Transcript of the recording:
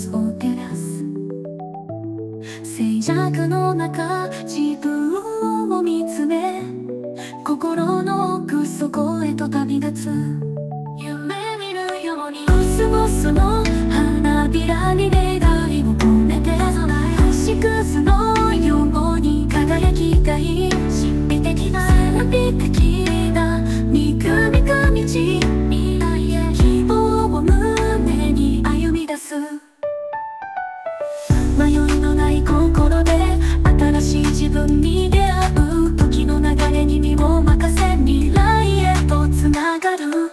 スを照らす。静寂の中自分を見つめ、心の奥底へと旅立つ。夢見るようにコスモスの花びらに願いを込めて星屑のように輝きたい。神秘的なみくみく道、未来へ希望を胸に歩み出す。迷いのない心で新しい自分に出会う。時の流れに身を任せ未来へとつながる。